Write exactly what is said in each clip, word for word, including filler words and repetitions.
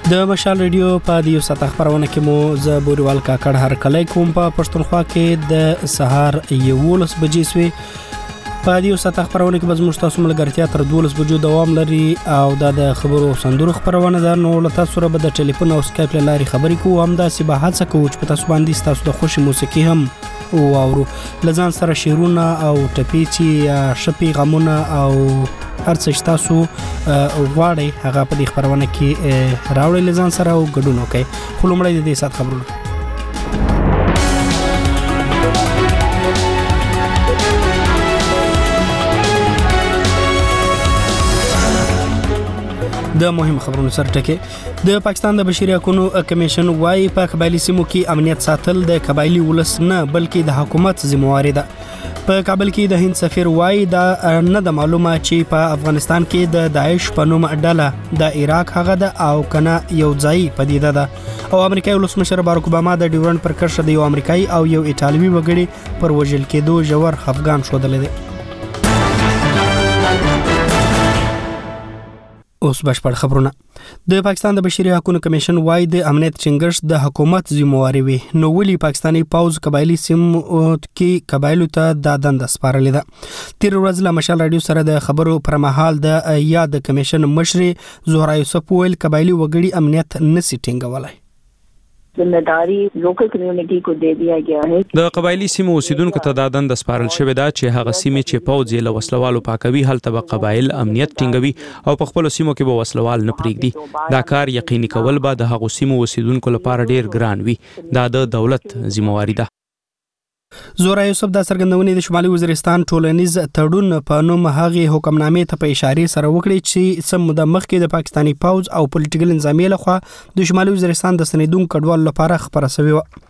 د مشال ریډیو په دیو سات خبرونه کې مو ز بوریوال کاکړ هر کله کوم په پښتونخوا کې د سهار یولس بجې سوي په دیو سات خبرونه کې بزمو تاسو ملګرتیا تر دولس بجو دوام لري او د خبرو صندوق خبرونه در نو لته سره به د ټلیفون او سکایپ لاري خبرې کوو هم د سبا حادثه کوو چې په تاسو باندې تاسو د خوشي موسیقي هم او اورو لزان سره شیرونه او ټپیچی شپي غمونه او ارڅ تاسو غواړي هغه په دې خبرونه کې راوړل لزان سره او ګډون وکړي خو لمړی د دې سات خبرونه د مهم خبرونو سره ټکي د پاکستان د بشري حقوقو کمیشن وايي په قبایلی سیمو کې امنیت ساتل د قبایلی ولس نه بلکې د حکومت ذمہواری ده په کابل کې د هند سفیر وايي دا نه د معلومه چې په افغانستان کې د داعش په نوم ډله د عراق هغه ده او کنه یو ځای پدیده ده او امریکایي ولسمشر باراک اوباما د ډیورنډ پر کرښه د یو امریکایي او یو ایټالوي وګړي پر وژل کېدو ژور خفګان ښودلی دی. اوس بشپړ خبرونه. د پاکستان د بشري حقوقو کمیشن وايي د امنیت چنګښت د حکومت ذمہواری وي نو ولي پاکستاني پاوز قبایلی سیمو کې قبایلو ته د دند سپارلې ده. تیر ورځ له مشال رادیو سره د خبرو پر مهال د یاد کمیشن مشر زهرا یوسف ویل قبایلی وګړي امنیت نسی ټینګولای. ذمہداری لوکل کمیونټي کو دے دیا گیا ہے. د قبایلی سیمو اوسیدونکو ته د دند سپارل شوې ده چې هغه سیمې چې پوځ یې له وسلوالو پاکوي هلته به قبایل امنیت ټینګوي او په خپل سیمو کې به وسلوال نه پریږدي. دا کار یقیني کول به د هغو سیمو اوسیدونکو لپاره ډیر ګران وي. دا د دولت ذمہواری ده. زهرا یوسف د سرګندونې د شمالي وزیرستان ټولنیز تړون په نوم هغه حکمنامې ته په اشاره سره وکړي چې سم د مخکې د پاکستاني پوځ او پولیټیکل نظامیه لخوا د شمالي وزیرستان د سندون کډوال لپاره خبره شوې و.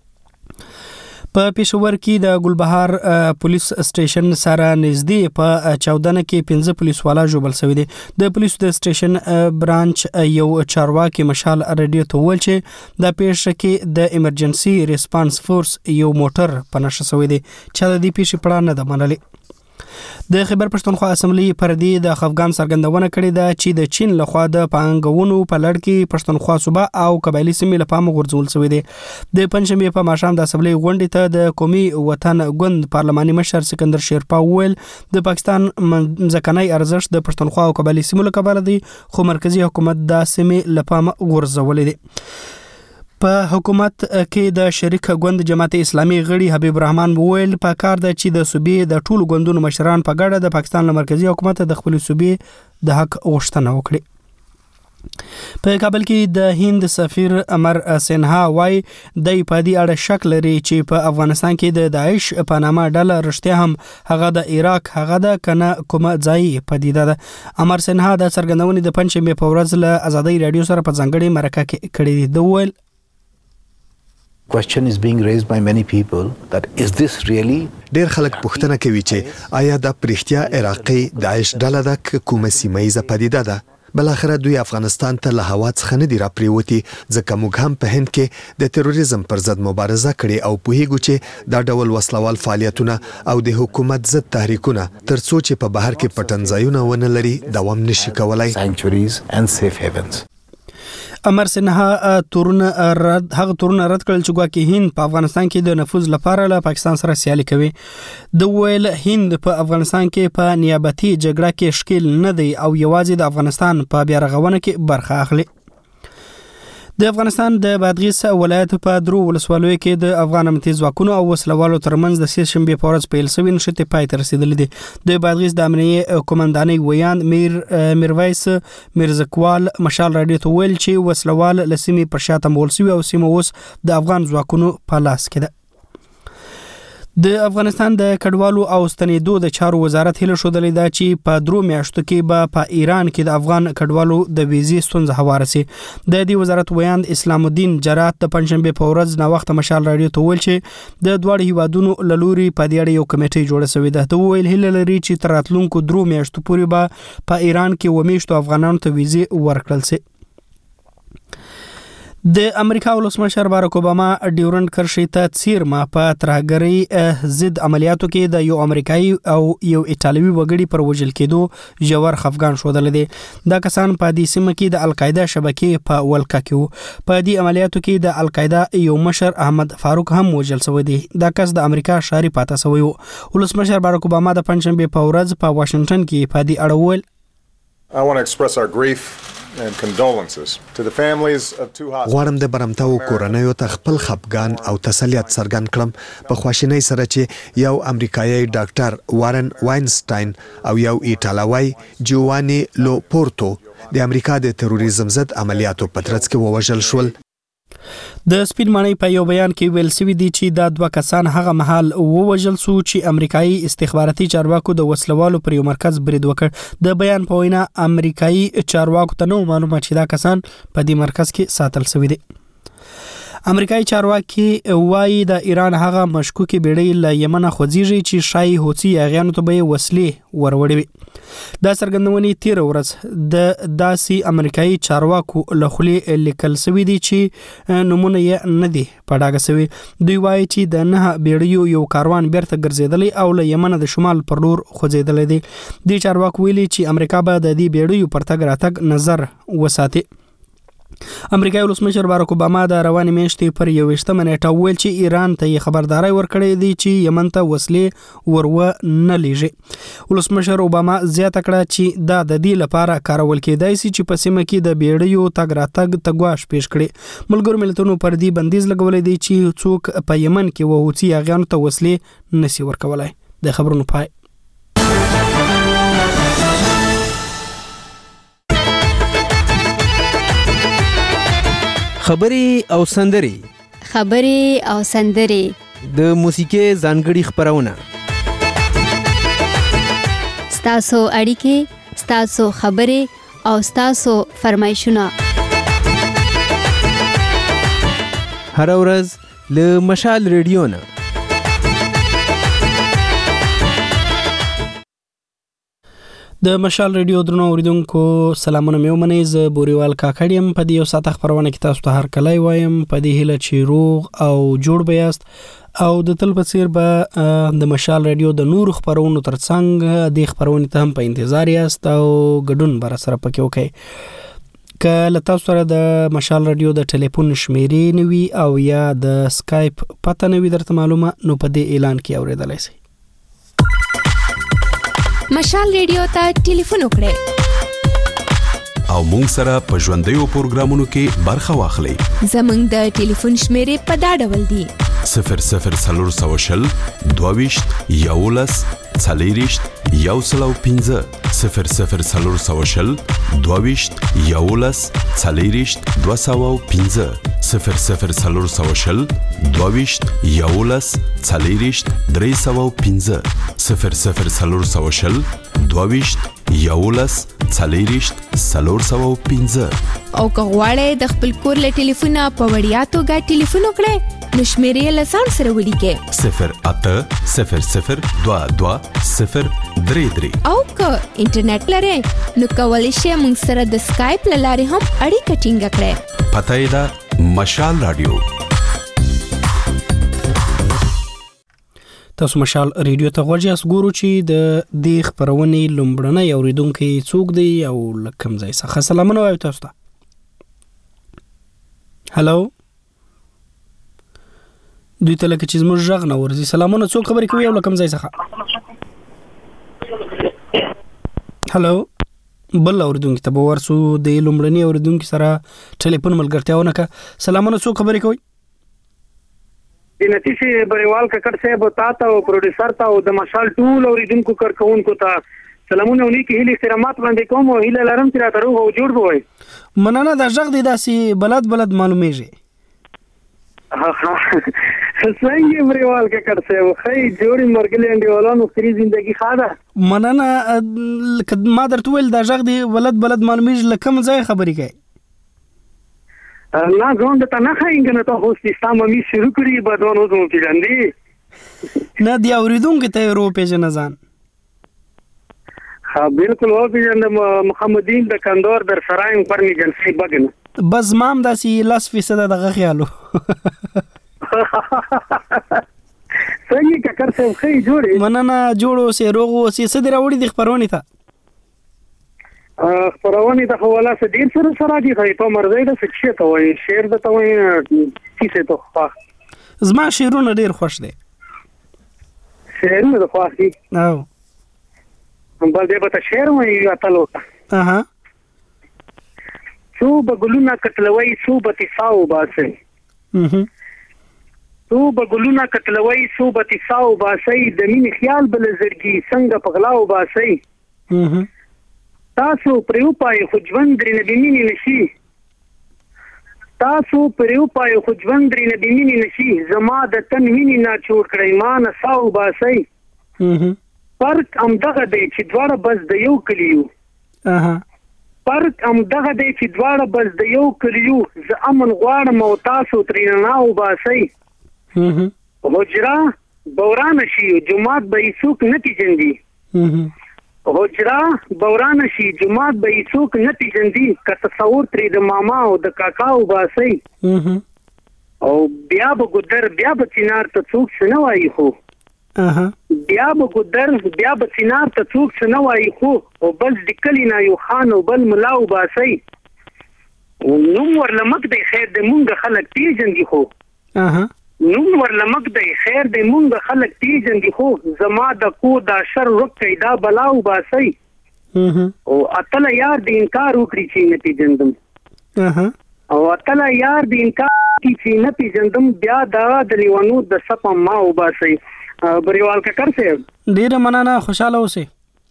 په پېښور کې د ګلبهار پولیس سټیشن سره نږدې په چودنه کې پنځه پولیس والا ژوبل شوی دي. د پولیسو د سټیشن برانچ یو چارواکي مشال رادیو ته ویل چې د پیښه کې د ایمرجنسي ریسپانس فورس یو موټر په نښه شوی دی چې د دې پیښې پړه نه ده منلې. د خیبر پښتونخوا اسمبلی پردي د افغان سرګندونه کړې ده چې د چین لخوا د پانګونو په لړ کې پښتونخوا صوبه او قبایلی سیمې لپاره غورځول شوی دی. د پنځمې په ماښام د اسمبلی غونډې ته د قومي وطن ګوند پارلماني مشر سکندر شیرپا ویل د پاکستان ځکهنی ارزښت د پښتونخوا او قبایلی سیمو لپاره دی خو مرکزی حکومت د سیمې لپاره غورځول دي. په حکومت کې د شریک ګوند جماعت اسلامي غړي حبیب الرحمن وویل په کار د چې د صوبې د ټولو ګوندونو مشران په ګډه د پاکستان له مرکزی حکومت د خپل صوبې د حق غوښتنه وکړي. په کابل کې د هند سفیر امر سنها وايي د پدې اړه شک لري چې په افغانستان کې د داعش په نامه ډله رښتیا هم هغه د عراق هغه د کنه کومه ځای پدیده ده. امر سنها د سرګندونې د پنځمې په ورځ له آزادۍ رادیو سره په ځانګړي مرکه کې کړې ده. ویل question is being raised by many people that is this really ډیر خلک پوښتنه کوي چې آیا د پرختیا عراقي داعش ډله د کومه سیمایي پدیده ده. بل اخر دوی افغانستان ته له هوا څخه نه دی راپریوتی ځکه موږ هم په هند کې د تروریزم پر ضد مبارزه کړې او پوهیږو چې دا ډول وسلوال فعالیتونه او د حکومت ضد تحریکونه ترڅو چې په بهر کې پټنځایونه ونه لري دوام نشي کولای. sanctuaries and safe havens. امر سنها تورونه رد هغه تورونه رد کړل چې ګواکې هند په افغانستان کې د نفوذ لپاره له پاکستان سره سیالي کوي. د ویل هند په افغانستان کې په نیابتي جګړه کې شکیل نه دی او یوازې د افغانستان په بیا رغونه کې برخه اخلي. د افغانستان د بادغیس ولایت په درو ولسوالیو کې د افغان امنیتي ځواکونو او وسلوالو ترمنځ د سې شنبې په ورځ پیل شوی نښتې پای ته رسیدلې دي. د بادغیس د امنیتي قومندانۍ ویان میر میرویس میرزکوال مشال رادیو ته ویل چې وسلوال له سیمې پر شاته مول شوی او سیمه اوس د افغان ځواکونو په لاس کې ده. د افغانستان د کډوالو او ستنېدو د چارو وزارت هیله ښودلې ده چې په درو میاشتو کې به په ایران کې د افغان کډوالو د ویزې ستونزه هواره شي. د دې وزارت ویاند اسلام الدین جرات د پنځشنبې په ورځ ناوخته مشال رادیو ته ویل چې د دواړو هیوادونو له لوري په دې اړه یو کمیټه جوړه شوې ده. ته ویل هیله لري چې تر راتلونکو درو میاشتو پورې به په ایران کې و میاشتو افغانانو ته ویزې ورکړل شي. د امریکا ولسمشر باراک اوباما ډیورنډ کرښې ته څیرمه په ترهګرۍ ضد عملیاتو کې د یو امریکایي او یو ایټالوي وګړي پر وژل کېدو ژور خفګان ښودل دي. دا کسان په دې سیمه کې د القاعده شبکې په ولکه کې وو. په دې عملیاتو کې د القاعده یو مشر احمد فاروق هم وژل شوی دی. دا کس د امریکا شاري پاتې شوی وو. ولسمشر باراک اوباما د پنځشنبه په ورځ په واشنگټن کې په دې اړه وویل I want to express our grief and condolences to the families of two hostages. غواړم د برمتاو کورنیو ته خپل خفګان او تسلیت څرګند کړم په خواشینۍ سره چې یو امریکایي ډاکټر وارن واینسټاین او یو ایټالوي جووانی لوپورتو د امریکا د تروریزم ضد عملیاتو په ترڅ کې ووژل شول. د سپین ماڼۍ په یو بیان کې ویل شوی دی چې دا دوه کسان هغه مهال ووژل شو چې امریکایي استخباراتي چارواکو د وسلوالو پر یو مرکز برید وکړ. د بیان په وینا امریکایي چارواکو ته نو معلومه چې دا کسان په دې مرکز کې ساتل شوی دي. امریکایي چارواکي وایي د ایران هغه مشکوکي بیړۍ له یمن خوځيږي چې شای هوتي اغیانو ته به وسلې وروړي وي. دا څرګندونې تیر ورځ د داسي امریکایي چارواکو له خولې لیکل شوی دي چې نمونه یې نه دي په ډاګه شوی. دوی وایي چې د نه بیړیو یو کاروان بیرته ګرځیدلی او له یمن د شمال پر لور خوځیدلی دی. د چارواکو ویلي چې امریکا به د دې بیړیو پر تګ راتګ نظر وساتي. امریکایي ولسمشر باراک اوباما د روانې میاشتې پر یوویشتمه نیټه وویل چې ایران ته خبرداري ورکړې دي چې یمن ته وسلې ورو نه لیږي. ولسمشر اوباما زیاته کړه چې دا د دې لپاره کارول کېدای شي چې په سیمه کې د بیړیو تګ راتګ تګواش پیش کړي. ملګرو ملتونو پر دې بندیز لګولې دي چې څوک په یمن کې وهوتی اغیانو ته وسلې نشي ورکولای. د خبرونو پای. خبري او سندري خبري او سندري د موسیقي ځانګړي خبرونه ستاسو اړیکې ستاسو خبري او ستاسو فرمایشونه هر ورځ له مشال ریډیو نه د مشال ریډیو درنو اوریدونکو سلامونه مې ومنئ. زه بوریوال کاکړ یم. په دې یو ساعت خبرونه کې تاسو ته هر کله وایم په دې هیله چې روغ او جوړ به یاست او د تل په څیر به د مشال ریډیو د نور خبرونو ترڅنګ د خبرونې ته هم په انتظار یاست او ګډون بر سره پکې وکړئ. که له تاسو سره د مشال ریډیو د ټلیفون شمیرې نوي او یا د سکایپ پته نوي درته معلومه نو په دې اعلان کې اوریدلای شئ. مشال ریډیو ته ټلیفون وکړئ او مونږ سره په ژوندیو پروګرامونو کې برخه واخلئ. زمونږ د ټلیفون شمیرې په دا ډول دي: صفر صفر څلور سوه شل دوه ویشت یولس څلېرویشت یو سل او پنځه صفر صفر څلور سوه شل دوه ویشت یولس څلېرویشت دوه سوه او پنځه صفر صفر څلور سوه شل دوه ویشت یولس څلېرویشت درې سوه او پنځه صفر صفر څلور سوه شل دوه ویشت یولس څلېرویشت څلور سوه او پنځه. او که غواړئ د خپل کور له ټلیفونه په وړیا توګه ټلیفون وکړئ نو شمیرې له ځان سره ولیکئ: صفر اته صفر صفر دوه دوه صفر درې درې. او که انټرنیټ لرئ نو کولی شئ موږ سره د سکایپ له لارې هم اړیکه ټینګه کړئ. پته یې ده مشال رادیو. تاسو مشال ریډیو ته غوږ یاست. ګورو چې د دې خبرونې لومړنی اوریدونکی څوک دی او له کوم ځای څخه. سلامونه وایو تاسو ته. هلو دوی ته لکه چې زموږ غږ نه ورځي. سلامونه، څوک خبرې کوي او له کوم ځای څخه؟ هلو بل اوریدونکي ته به ورسو. د لومړني اوریدونکي سره ټلیفون ملګرتیا ونه کړه. سلامونه، څوک خبرې کوي؟ د نتیجه بریوال ککړ صاحب تاسو او پروډوسر ته او د مشال ټول اوریدونکو کارکونکو ته سلامونه ونی کې هلي احترامات باندې کوم او هله لرم چې راته روغ او جوړ بوي. مننه. د ژغ دی داسې بلد بلد معلومیږي. څنګه بریوال ککړ صاحب خی جوړی مرګلې انډیوالانو خري ژوندۍ خاده. مننه. ما درته ویل د ژغ دی بلد بلد معلومیږي. لکه ځای خبرې کوي نه ځون د تنه خاینګ نه ته هو سیستم می شروع کړی بدونو زمو پیژندې نه دی اوریدونکو ته رو پیژنه ځان. ها بالکل او پیژند محمدین د کندور در سرایم پر می جنسي بګنه. بس مام داسې لاس فیصد دغه خیالو څنګه ککر صاحب خې جوړې مننه جوړو سي روغو سي سدي راوړي د خبرونې ته خبرونه د حواله سره ډیر سره سره دي په مرزي د څه ته وایي شعر د ته وایي کیسه ته خو زما شعرونه ډیر خوښ دي شعرونه د خو دي او بل دې به شعر وایي اتلو اها څو بګلونه کتلوي څو به تساو باسي اها څو بګلونه کتلوي څو به تساو باسي د مين خیال بل زړګي څنګه پغلاو باسي اها تاسو پریو پای خو ژوند درې نه بینی نشي تاسو پریو پای خو ژوند درې نه بینی نشي زما د تن ویني نه چور کړی ما نه ساو باسي اها فرق ام دغه دی چې دواړه بس د یو کلیو اها فرق ام دغه دی چې دواړه بس د یو کلیو ز امن غواړم او تاسو ترې نه او باسي اها هجرا بوران شي جمعات به هیڅوک نه پیژندي اها هجرا بوران شي جمعات به هیڅوک نه پیژندي که تصور ترې د ماما او د کاکا او باسي اها او بیا به ګدر بیا به چینار ته څوک څه نه وایي خو اها بیا به ګدر بیا به چینار ته څوک څه نه وایي خو او بل د کلی نه یو خان او بل ملا او باسي نو ورلمک دی خیر د مونږ خلک پیژندي خو اها نو ورلمک دی خیر د مونږ خلک پیژندي خو زما د کو دا شر وکي دا بلاو باسي اها او اتل یار د انکار وکړي چې نه پیژندم اها او اتل یار د انکار چې نه پیژندم بیا دا د لیوانو د سپ ما او باسي بریوال کا کرسه ډیره مننه خوشاله اوسئ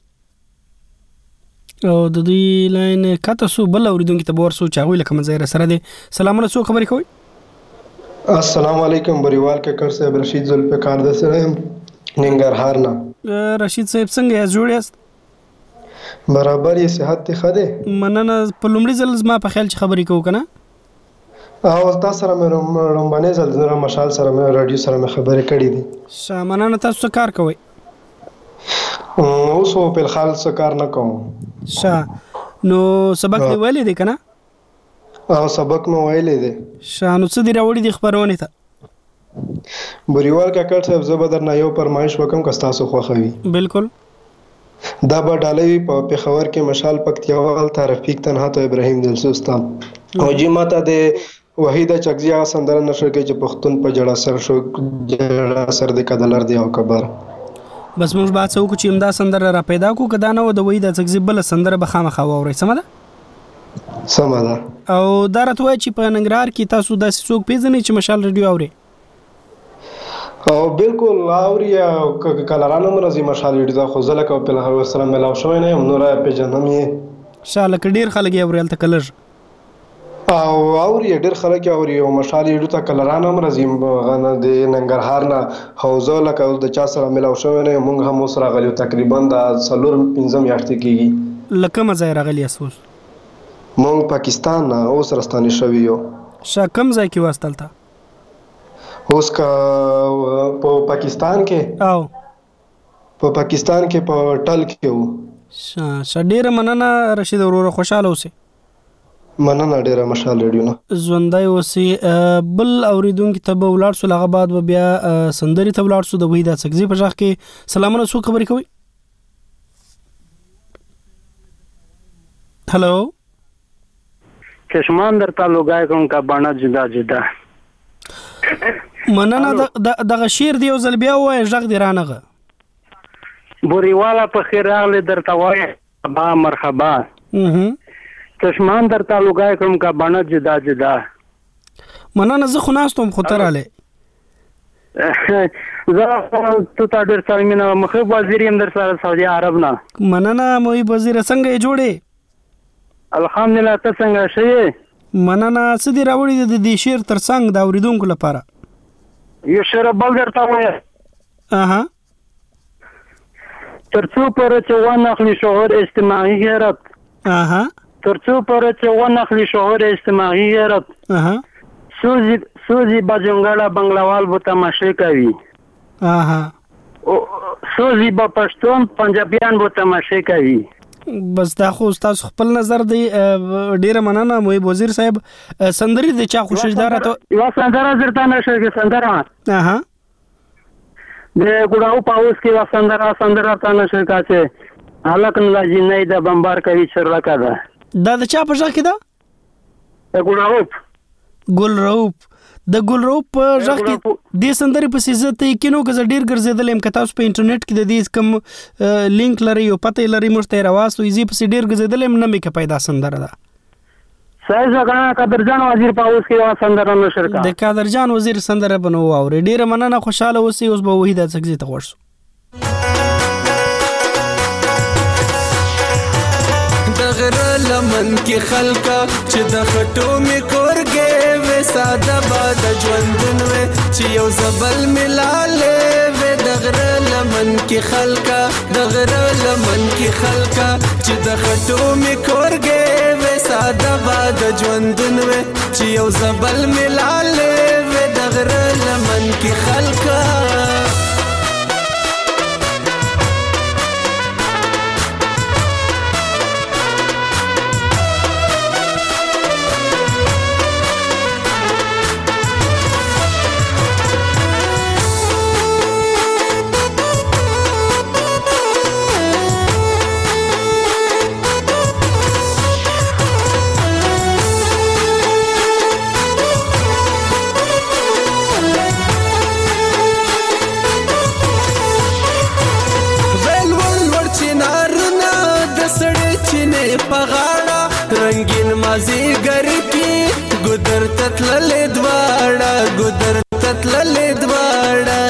او د دې لاین کته سو بل اوریدونکو ته ورسو چاوي لکه مزه سره دي سلامونه سو خبرې کوي السلام علیکم بریوال کا کرسه رشید ذوالفقار د سره ننګرهار نه رشید صاحب څنګه یې جوړ یاست برابر یې صحت ته خده مننه په لومړي ځل زما په خیال چې خبرې کوو کنه او تاسو سره مې رومبانې ځل زره مشال سره مې رادیو سره مې خبرې کړې دي شامنانه تاسو کار کوئ اوس په خال څه کار نه کوم شا نو سبق دی ویلې دی کنه او سبق نو ویلې دی شا نو څه دی راوړي دی خبرونه ته بریوال کاکړ صاحب زبردر نه یو پرمایش وکم که تاسو خوښوي بالکل دا به ډالوي په پیښور کې مشال پکتیاوال ترفیق تنها ته ابراهیم دلسوستان او جی ماته د وحیده چکزیا سندره نشر کې چې پښتون په جړه سر شو جړه سر د کدلر دی او کبر بس موږ به څوک چې امدا سندره را پیدا کو کدا نه و د وحیده چکزی بل سندره به خامخا ووري سم ده سم ده او دا راته وای چې په ننګرهار کې تاسو داسې څوک پیژنئ چې مشال رادیو اوري او بالکل اوري کلرانو مرزي مشال رادیو خو زله کو په لغه سره ملاو شوی نه هم نور په جنم یې شاله کډیر خلک یې اورل تکلر او اوري ډېر خلک اوري او مشال رادیو ته کلرانو مرزي غنه د ننګرهار نه حوزه لکه د چا سره ملاو شوی نه مونږ هم سره غلیو تقریبا د سلور پنځم یاشت کېږي لکه مزه راغلی اسوس مونږ پاکستان نه اوس راستانه شوی یو شا کم ځای کې واستلته اوس کا په پاکستان کې او په پاکستان کې په ټل کې وو شا شډیر مننه رشید ورور خوشاله اوسه مننه ډیره مشال رادیو نه ژوندای اوسه بل اوریدونکو ته به ولار سو لغه بعد بیا سندري ته ولار سو د وحیده سکزي په ځخ کې سلامونه سو خبرې کوي هلو چشمان در تعلق کوم کا بانا جدا جدا مننه دغه شیر دی او زل بیا وای ژغ دی رانغه بوريوالا په خیر راغله درته وای با مرحبا اها چشمان در تعلق کوم کا بانا جدا جدا مننه زه خو ناستم خطر علي زه ته تا ډېر سره مینه مخه وزیر يم در سره سعودي عرب نه مننه موي وزیر څنګه جوړې الحمدلله ته څنګه شې مننه سدي راوړي د دې شیر ترڅنګ دا اوریدونکو لپاره یو شیر بل درته وای اها ترڅو پر چې ونخلي شعور اجتماعي غیرت اها ترڅو پر چې ونخلي شعور اجتماعي غیرت اها سوزي سوزي بجنګړه بنگلوال بو تماشې کوي اها سوزي با پښتون پنجابیان بو تماشې کوي بس دا خو تاسو خپل نظر دی. ډیره مننه محب وزیر صاحب. سندري د چا خوشیدار ته یو سندره درته نشه کې سندره اها د ګډاو پاوس کې یو سندره سندره ته نشه کاڅه حالک نه جنې د بمبار کوي شرلکا ده. دا د چا په ځای کې ده؟ د ګډاو ګل روپ د ګل روپ په ځای کې د سندري په سیزه ته کینو که ډیر ګرځیدل ام کتاوس په انټرنیټ کې د دې کوم لینک لري او پته لري مرته راوستو ایزي په ډیر ګرځیدل ام نه مې کې پیدا سندره ده. صحیح ځکه قدرجان وزیر پاوس کې یو سندره نشر کا د قدرجان وزیر سندره بنو او ډیره مننه خوشاله اوسئ. اوس به وحیده څخه ته ورسو. دغره لمن کې خلکا چې د خټو می کورګې و ساده باد ژوندون و چې یو زبل ملاله و دغره لمن کې خلکا دغره لمن کې خلکا چې د خټو می کورګې و ساده باد ژوندون و چې یو زبل ملاله و دغره لمن کې خلکا رنگین مازی گر کی گدر تتلل دواړه گدر تتلل دواړه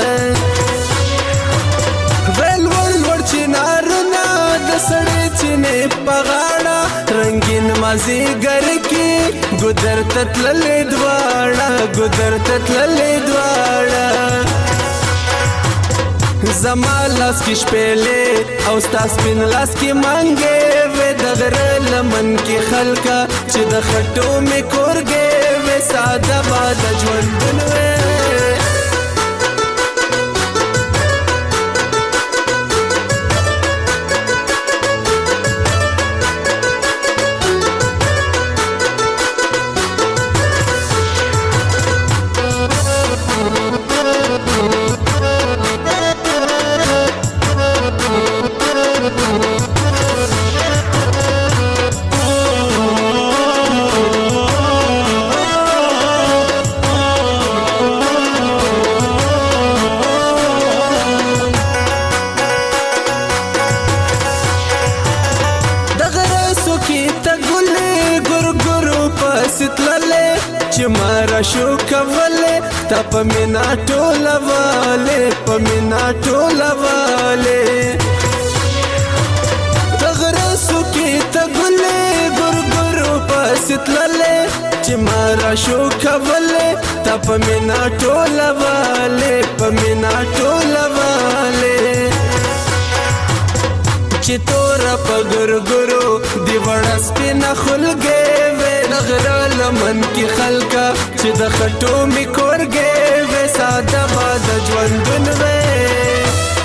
ول ول ور چنارنا د سړې چنې پغاړه رنگین مازی گر کی گدر تتلل دواړه گدر تتلل دواړه زما لاس کې شپېلې او ستا سپین لاس کې مانګې وې دغره لمن کې خلکا چې د خټو مې کورګې وې ساده باد ژوندون وې شو کوله تا پمینا ټوله واله پمینا ټوله واله تغره سو کې تګله ګورګورو پستلله چې مارا شو کوله تا پمینا ټوله واله پمینا ټوله واله چې تور پګورګورو دی وړس په نخلګې دغره لمن کې خلکا چې د خټو می کورګې و ساده باد ژوندون وې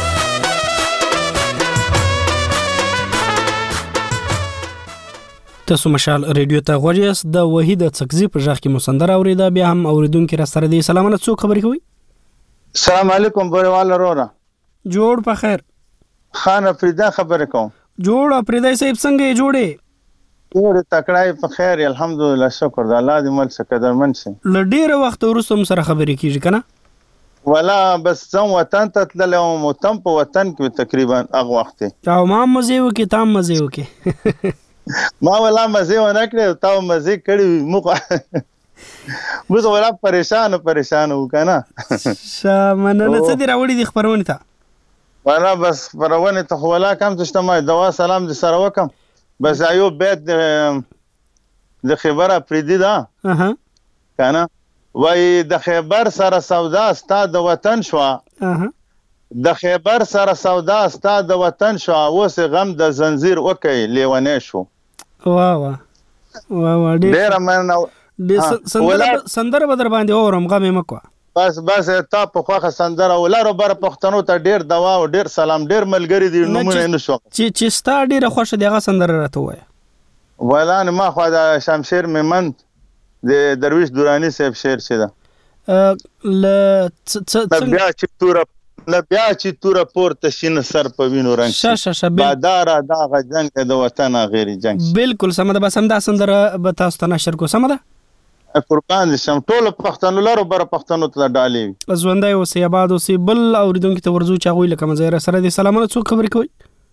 تاسو مشال ریډیو ته غوړی یاست. د وحیده څکزي په ځخ کې مسندر اوریدا بیا هم اوریدونکو را سره دی. سلامونه څوک خبرې کوي؟ السلام علیکم بوروال رورا جوړ په خیر. خان افریدا خبرې کوم. جوړ افریدا صاحب څنګه جوړې؟ ډېر تکړای په خیر الحمدلله شکر د الله دې مل څخه قدرمن شي. ل ډېر وخت ورسوم سره خبرې کیږي کنه ولا بس زم وطن ته تللم او تم په وطن کې تقریبا هغه وخت او ما مزه وکي تام مزه وکي ما ولا مزه ونه کړې تا مزه کړې مخ مزه ولا پریشان پریشان وکنه شامنه څه دی راوړي د خبرونه ته ولا بس خبرونه ته ولا کم تشتمه دوا سلام د سره وکم بس ایو بیت د خبره پریدي دا اها کنه وای د خیبر سره سودا ستا د وطن شو اها د خیبر سره سودا ستا د وطن شو اوس غم د زنجیر وکي لیونه شو وا وا وا وا ډیر من سندره سندره بدر باندې اورم غم مکو بس بس تا په خوخه سندره ولر بر پښتنو ته ډیر دوا او ډیر سلام ډیر ملګری دي نمونه نشو چې چې ستا ډیره خوښه دی هغه سندره راته وایه ولان ما خو د شمشیر میمن د درویش دورانی صاحب شعر شه ده ل بیا چې تور نه بیا چې تور پورته شین سر په وینو رنگ ش ش ش بادار دا جنگ د وطن غیر جنگ بالکل سم ده بس هم دا سندره به تاسو ته نشر کو سم ده قربان شم ټول پښتنو لرو بر پښتنو ته ډالې ژوندۍ اوسې آباد اوسې بل اوریدونکو ته ورزو چا غوي لکه مزه سره دي سلامونه څوک خبرې کوي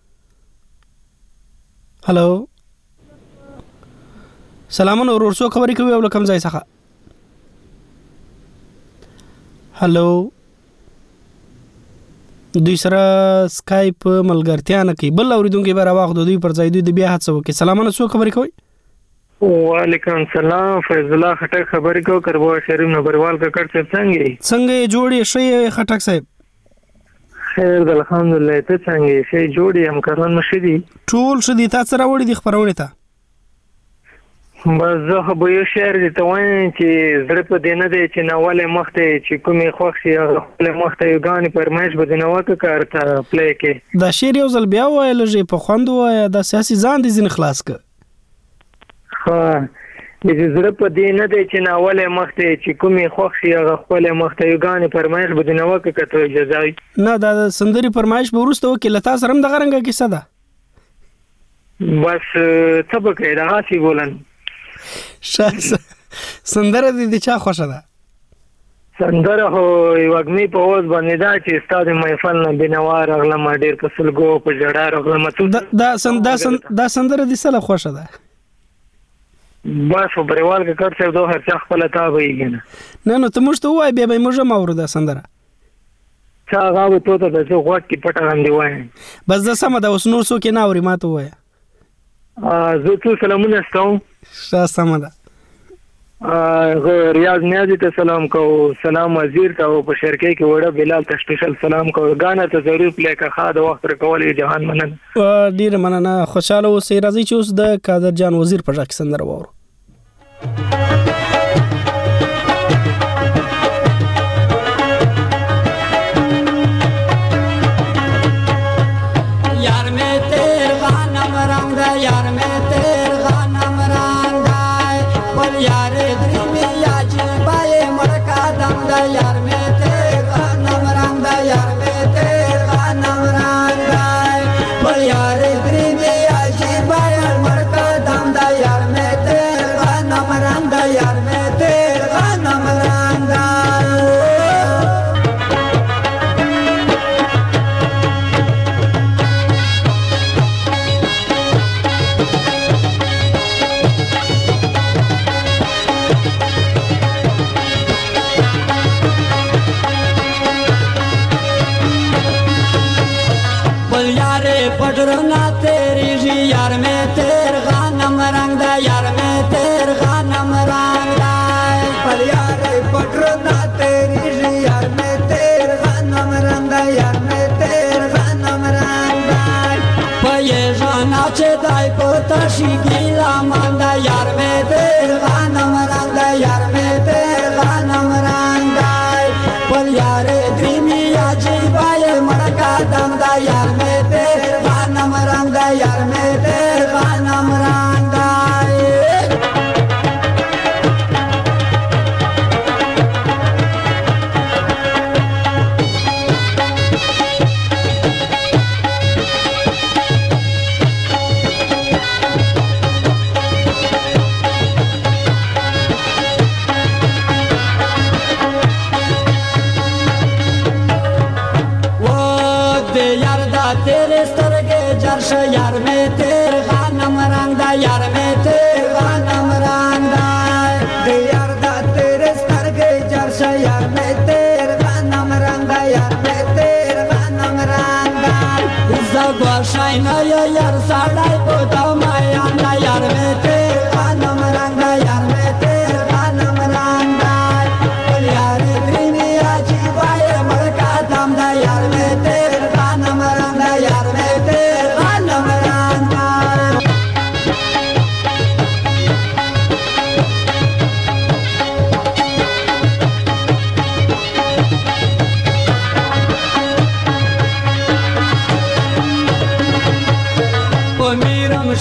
هالو سلامونه ورور څوک خبرې کوي او لکه مزه څخه هالو دوی سره سکایپ ملګرتیا نه کوي بل اوریدونکو به راوخت دوی پر ځای دوی د بیا هڅه وکړي سلامونه څوک خبرې کوي وعلیکم السلام فیض الله خټک خبرې کو کربو شریف نبروال کا کټ څنګه څنګه جوړې شي خټک صاحب خیر الحمدلله ته څنګه شي جوړې هم کارون مشدي ټول شدي تاسو راوړي د خبرونه ته بس زه به یو شعر دي ته وایم چې زړه په دینه دی چې ناواله مخته چې کومې خوښ شي خپل مخته یو غانې پرمایش به نه وکړ کارته پلی کې دا شعر یو ځل بیا وایل چې په خوند وای دا سیاسي ځان دي ځین خلاص ک ها د زړه په دې نه دی چې ناواله مخته چې کومې خوښ شي هغه خپل مخته یو غانې پرمایش به نه وکړ کته اجازه نه دا سندري پرمایش به ورسته وکړه لتا سره هم د غرنګ کیسه ده بس ته به کې دا هاسي بولن شاس سندره دې چا خوښه ده سندره هو وګنی په اوس باندې دا چې استاد محفل نه بنوار اغله ما ډیر کسلګو په جړه اغله مته دا دا دا سندره دې سره خوښه ده بس بریوال کې کړ څه دوه هر څه خپل تا وایي نه نو ته موږ ته وای بیا به موږ ما ورده سندره چا غاوه ته ته د غوټ کې پټه غندې وای بس دا سم ده اوس نور څوک نه اوري ماته وای ا زه ته سلامونه ستوم ښه سم ده ا ریاض نیازی ته سلام کو سلام وزیر ته په شرکې کې وړه بلال ته سپیشل سلام کو غانا ته ضرور پلی کا خاطر وخت کولې جهان منن ډیر مننه خوشاله اوسې راځي چې اوس د قادر جان وزیر په ځکه سندره وورو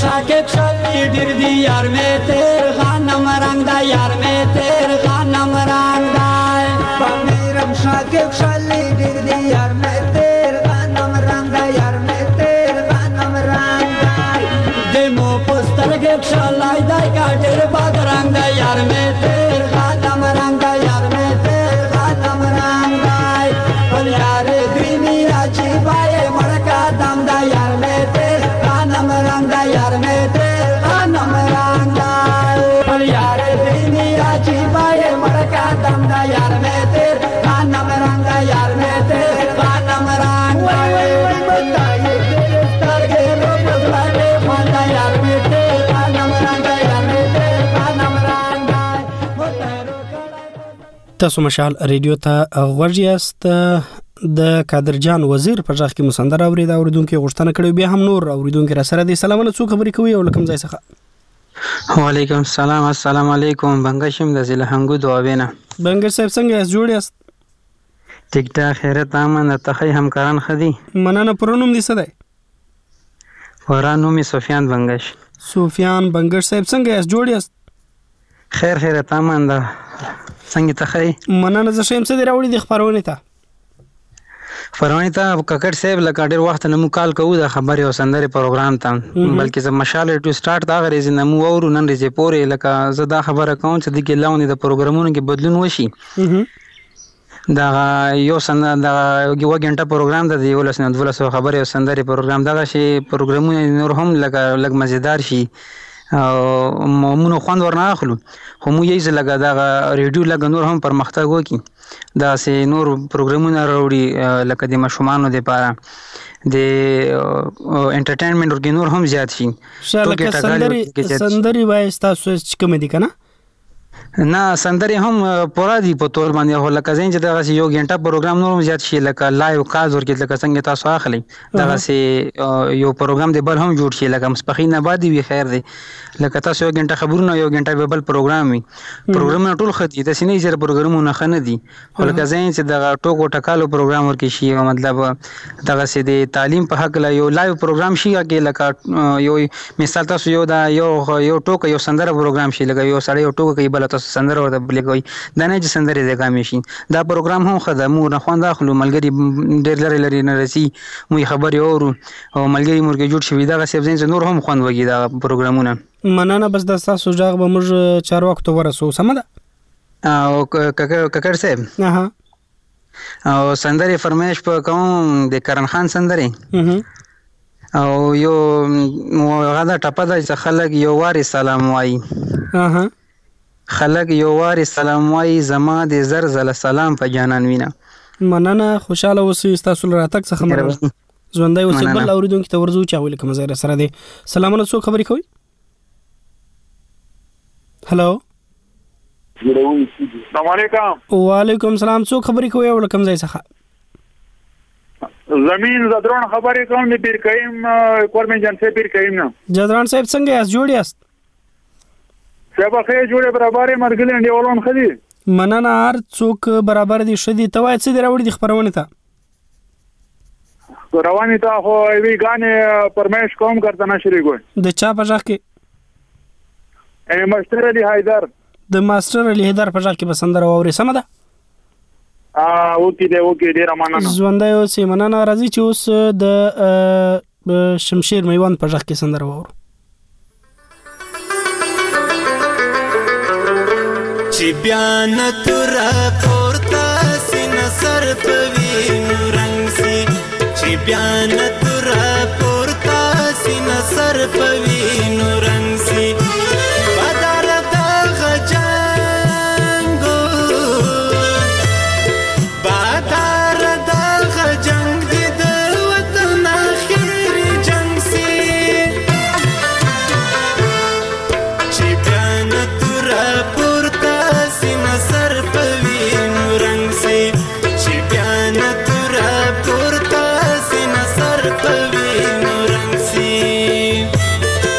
شاکک شلی ډیر دی یار مې تیر غنم رنگ دا یار مې تیر غنم رنگ دا پمیرم شاکک شلی ډیر دی یار مې تیر غنم رنگ دا یار مې تیر غنم رنگ دا دمو پسترګ شلای دا ډیر باد رنگ دا یار مې تیر غنم رنگ دا یار مې تیر غنم رنگ دا ول یار دینی راچی بای مړکا دم دا یار مې تیر غنم رنگ دا یار مې تیر غنم رنگ دا ول یار دینی راچی بای مړکا دم دا یار مې تیر غنم رنگ دا یار مې تیر غنم رنگ دا وای وای بتای دل سترګې رو پزړه خوان دا یار مې تیر غنم رنگ دا یار مې تیر غنم رنگ دا تاسو مشال ریډیو ته غوږ یاست. د قادر جان وزیر په ځخ کې مسندر اورید اوریدونکو غوښتنه کړې بیا هم نور اوریدونکو را سره دي. سلامونه څو خبرې کوي او لکم ځای څخه؟ وعلیکم السلام. السلام علیکم. بنگشم د زله هنګو دواوینه. بنگش صاحب څنګه یاست؟ جوړ یاست؟ ټیک ټاک خیرت امن ته همکاران خدي. مننه. پرونوم دي څه دی؟ پرونوم سفیان بنگش. سفیان بنگش صاحب څنګه یاست؟ جوړ یاست؟ خیر خیرت امن ده. څنګه ته خی؟ مننه. زه شیم څه دی راوړي د خبرونه ته؟ فرمانی ته ککړ صاحب لکه ډېر وخت نه مو کال کوو د خبرې او سندرې پروګرام ته، بلکې زه مشال ټو سٹارټ دا غریز نه مو ورو نن ریځې پورې لکه زه دا خبره کوم چې د کې لاونې د پروګرامونو کې بدلون وشي. دا یو سند دا یو غنټه پروګرام د یو لسنه د ولسو خبرې او سندرې پروګرام دا شي پروګرامونه نور هم لکه لګ مزیدار شي او مونږ خوند ورنه اخلو، خو مو یې زلګه دا ریډیو لګ نور هم پرمختګ وکي، دا سه نور پروګرامونه راوړي لکه د مشومانو لپاره د انټرټینمنت ورګ نور هم زیات شي. شاله سندري سندري وای تاسو چې کوم دي کنه؟ نه سندري هم پورا دی په تول باندې هو لکه زین چې دا یو غنټه پروګرام نور زیات شي لکه لایو کال ورکې لکه څنګه تاسو اخلي دا سه یو پروګرام دی بل هم جوړ شي لکه مسپخینه بعد وی خیر دی لکه تاسو یو غنټه خبرونه یو غنټه بل پروګرام وي پروګرام ټول خدي د سینې زر پروګرامونه خنه دي خو لکه زین چې دا ټوکو ټکالو پروګرام ورکې شي مطلب دا سه دی تعلیم په حق لا یو لایو پروګرام شي کې لکه یو مثال تاسو یو دا یو یو ټوک یو سندره پروګرام شي لکه یو سړی یو ټوک کوي بل تاسو سندره ورته بلګوي دا نه چې سندره د کامې شي دا پروګرام هم خدمو نه خوند اخلو ملګری ډېر لري لري نه رسي مو خبري اورو او ملګری مرګ جوړ شي دا سیب زین نور هم خوند وګي دا پروګرامونه. مننه. بس د تاسو ځاغ به موږ چار وخت ورسو سم ده او ککر صاحب اها او سندره فرمایش په کوم د کرن خان سندره او یو غدا ټپه د خلک یو واري سلام وای اها خلک یو واري سلام وای زما د زر زل سلام په جانان وینا. مننه. خوشاله اوسئ. تاسو لراتک څه خبره ژوندۍ اوسئ. بل اوریدونکو ته ورزو چا ویل کوم زره سره دي. سلامونه څو خبرې کوي؟ هلو السلام علیکم. وعلیکم السلام. څو خبرې کوي او کوم ځای څخه؟ زمين زدران خبرې کوم د پیر کریم کورمن جان سے پیر کریم نه. جدران صاحب څنګه یاست؟ جوړ یاست؟ سبا خې جوړه برابرې مرګلې انډیولون خدي. مننه. هر څوک برابر دي شدي ته وای څه دی راوړي د خبرونه ته رواني ته خو وی غانې پرمیش کوم کرته نشری ګو د چا په ځخ کې ا ماستر علي حیدر د ماستر علي حیدر په ځخ کې بسندر اوري سم ده ا اوکی دی اوکی دی رمانه ژوندۍ اوسې. مننه. راځي چې اوس د شمشیر میوان په ځخ کې سندر وور چې بیان تر پورته سین سر پوینو رنگ سی چې بیان تر پورته سین سر پوینو رنگ سی بدر د غجنګو بدر د غجنګ د وطن اخر جنگ سی چې بیان تر سر پوینو رنگ سی چې بیان تر پورته سین سر پوینو رنگ سی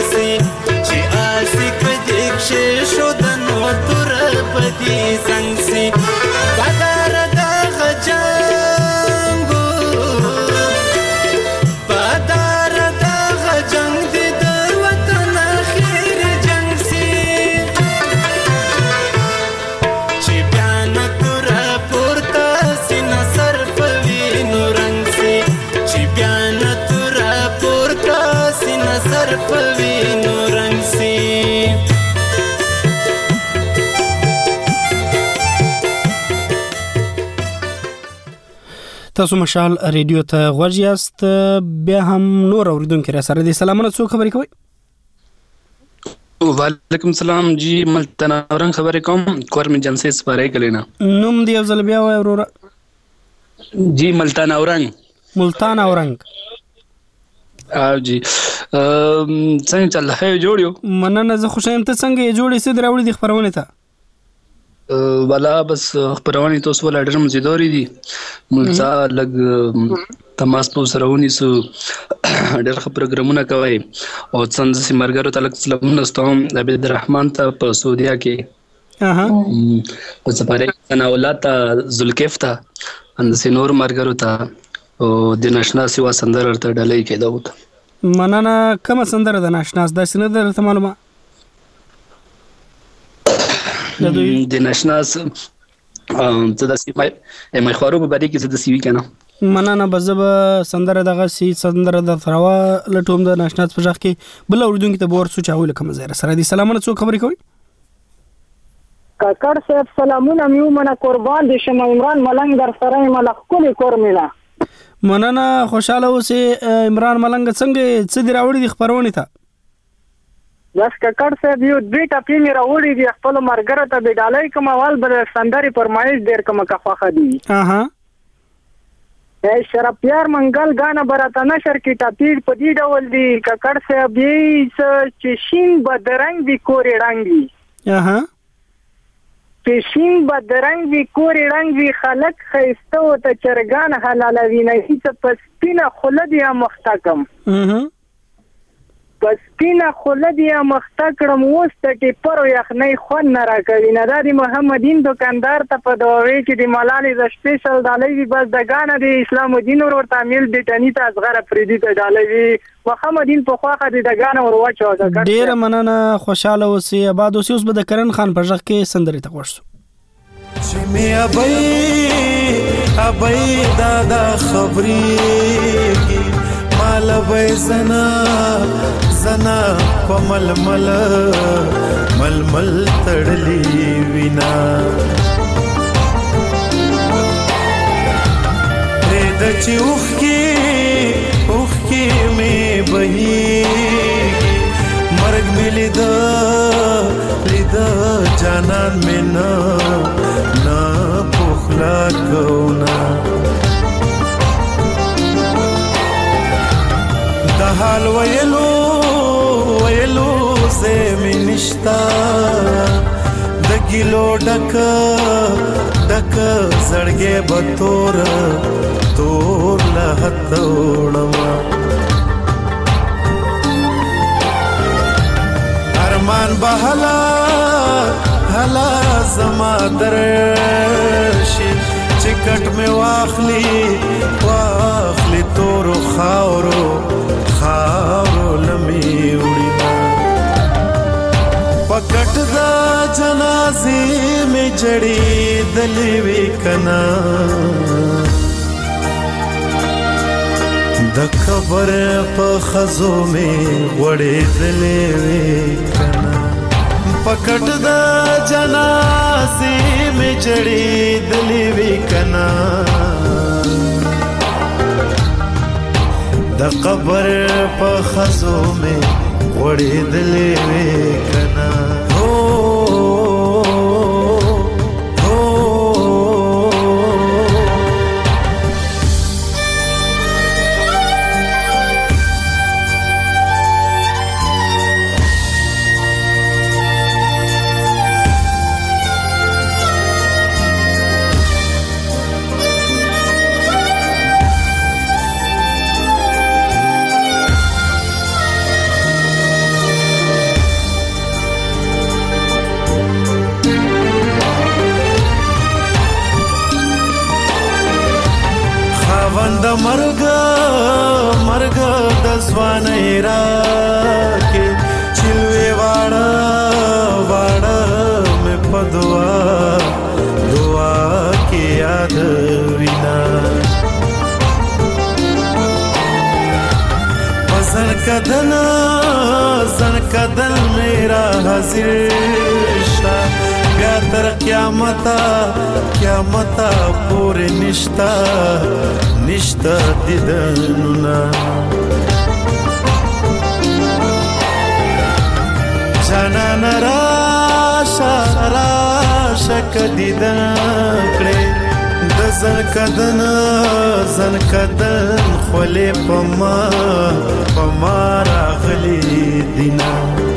سي چې آسی کدیک شو د نو تر پدی څنګه سي بدر د غجنګو بدر د غجنګ د وطن اخر جنگ سي چې بیان تر پورته سین سر پوي نو رنگ سي چې بیان تر پورته سین سر پوي نو رنگ سي تاسو مشال ریډیو ته غوږ یاست. بیا هم نور اوریدونکو را سره دي. سلامونه، څوک خبرې کوي؟ وعلیکم السلام جی، ملتان اورنګ خبرې کوم، کورم جنسي سپاره کلینا. نوم دی یو ځل بیا وای وروره. جی ملتان اورنګ. ملتان اورنګ. او جی څنګه چل هي جوړیو؟ مننه، زه خوشایم. ته څنګه یې جوړې سید راوړې د خبرونه ته؟ والا بس خبرونه تاسو ول ډېر مزیدوري دي. ملتا لګ تماس په سرونی سو ډېر خبر پروګرامونه کوي او څنګه سي مرګرو تلک سلامونه ستوم عبد الرحمن ته په سعودیا کې. اها په سفاره انا اولاد زلکف ته اند سينور مرګرو ته او د ناشنا سیوا سندر ارته ډلې کې دوت. مننه. کوم سندر د ناشنا د سینه درته معلومه؟ د ناشناس څه د سی مې خورو په باندې کې څه د سی وی کنه. مننه. بزب سندره دغه سی سندره د ثروا لټوم د ناشناس په ځخ کې بل اوریدونکو ته بور سوچ اول کوم زیره سره دي. سلامونه، څوک خبرې کوي؟ کاکړ صاحب سلامونه، میو منه قربان دي شم. عمران ملنګ در سره ملخ کلی کور میلا. مننه، خوشاله اوسې. عمران ملنګ څنګه څه دی راوړي د خبرونه ته؟ بس کاکړ صاحب یو دوی ټاپی می راوړي دي خپل مرګره ته بډالای کوم اول بل سندري پرمایش ډیر کوم کفاخه دي. اها اے شرف پیار منګل غانا براته نشر کی ټاپی په دې ډول دي کاکړ صاحب یې چې شین بدرنګ دی کورې رنگ دی. اها چې شین بدرنګ دی کورې رنگ دی خلک خيسته او ته چرګان حلالوي نه هیڅ پسپینه خلدی مختکم. اها پس کینه خلدی مختکړم وسته کې پر یخنۍ خون نه راکوي. نه د محمدین دکاندار ته په دوی کې د ملالي ز سپیشل دالوي بس د غانه د اسلام دین ور تعمیل د ټنی ته اصغر پریدي ته دالوي محمدین په خواخه د غانه ور واچو. ډیر مننه، خوشاله اوسې. آباد اوسې. اوس به د کرن خان په ځخ کې سندري ته ورسو. چې مې ابي ابي دادا خبري مال به زنا زنا پمل مل مل مل تړلی وینا دې د چې اوخ کې اوخ کې مې بهي مرګ مې لیدا لیدا جانان مې نه نه پخلا کونا حال ویلو ویلو سے می نشتا د ګلو ډک ډک زړګې بتور تور له هتوړما ارمان بهلا هلا زما درشي چکټ می واخلی واخلی تور خاورو خاورو لمی وړینا پکټ دا جنازې می جړې دلې وی کنا د خبر په خزو می وړې دلې وی کنا پکټ دا جنازې می جړې دلې وی کنا د قبر په خزو می وړې دلې وی کنا هو ځوانۍ راکې چې لوی واړه واړه مې په دعا دعا کې یادوینه په زر کدنه زر کدل مې را حاضر شه بیا تر قیامته قیامته پورې نشته نشته دیدنونه جانان راشه راشه که دیدن کړې د زن کدن زن کدن خولې په ما په ما راغلي دینه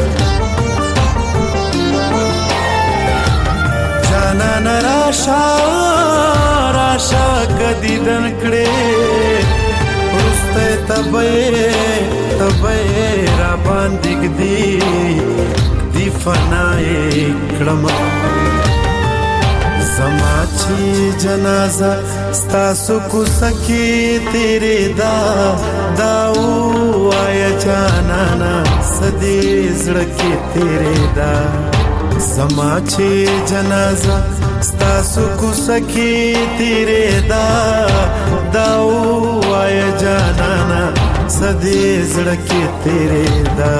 جانان راشه راشه که دیدن کړې وروسته تبه تبه را باندې ږدي دی فنای کړم زما چې جنازه ستاسو کوڅه کې تیرې دا دا وایا جانانا سدې زړه کې تیرې دا زما چې جنازه ستاسو کوڅه کې تیرې دا دا وایا جانانا سدې زړه کې تیرې دا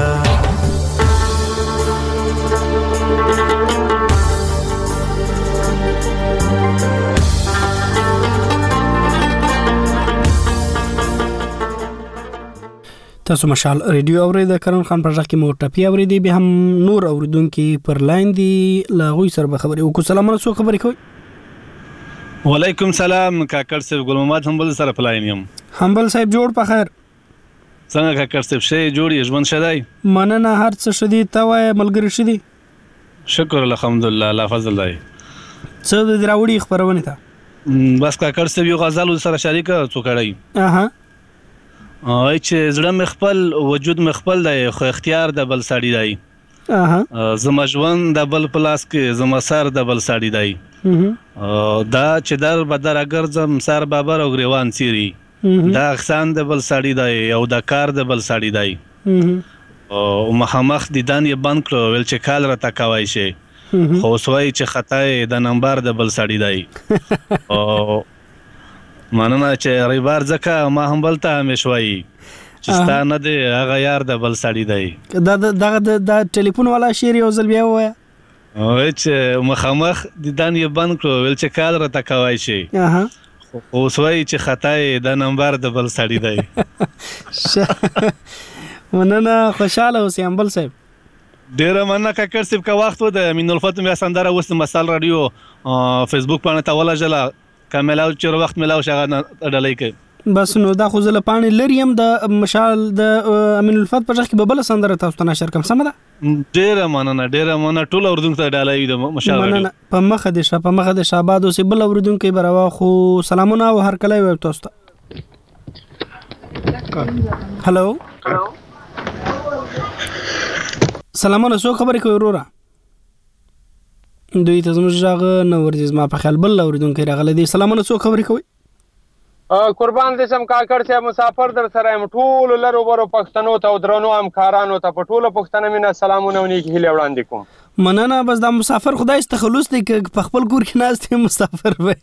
تاسو مشال ریډیو اورید کرن خان پر ځکه مو ټپی اوریدي به هم نور اوریدونکو پر لاین دی لاغوي سره به خبري وکړو. سلام علیکم خبري کوي. وعلیکم سلام کاکړ صاحب ګل محمد همبل سره پلاین یم. همبل صاحب جوړ په خیر. څنګه کاکړ صاحب شې جوړ یې ژوند شدای؟ مننه هر څه شدي تا وای ملګری شدي. شکر الحمدلله الله فضل دی. څه د راوړي خبرونه تا؟ بس کاکړ صاحب یو غزل سره شریک څوکړی. اها ای چې زړه مې خپل وجود مې خپل دی خو اختیار د بل سړی دی. اها زما ژوند د بل پلاس کې زما سر د بل سړی دی. دا چې در بدر اگر زم سر بابر او غریوان سيري دا احسان د بل سړی دی او د کار د بل سړی دی. او مخامخ دیدان یې بند کړو ول چې کال را تکوي شي خو سوي چې خطای د نمبر د بل سړی دی. او مننه چې ریبار ځکه ما هم بلته مشوي چې ستا نه دی هغه یار د بل سړی دی. دا دغه د ټلیفون والا شعر یو ځل بیا وایه. او چې مخامخ دیدان یې بند کړو ول چې کال را تکوي شي خو سوي چې خطای د نمبر د بل سړی دی. مننه خوشاله اوسې امبل صاحب. ډیره مننه کاکړ صاحب کا وخت و د امین الفتح میا سندره وست مسال رادیو فیسبوک باندې تاوله جلا کاملاو چیر وخت ملاو شغه ډلای کې بس نو دا خو زله پانی لریم د مشال د امین الفتح په ځکه ببل سندره تاسو ته نشر کوم سم ده. ډیره مننه ډیره مننه ټول اوردونکو ته ډالای د مشال مننه په مخه د شپه مخه د شاباد او سبل اوردونکو بروا خو سلامونه او هر کله وي تاسو ته. هالو سلامونه سو خبرې کوي ورورا دوی ته زموږ ژغه نو ورځ ما په خیال بل اوریدونکو راغله دي. سلامونه سو خبرې کوي. قربان دې سم کاکړ چې مسافر در سره يم ټول لرو ورو پښتنو ته او درنو همکارانو ته په ټوله پښتنه مینا سلامونه ونیک هیله وړاندې کوم. مننه بس دا مسافر خدای استخلص دی که په خپل کور کې ناست مسافر وي.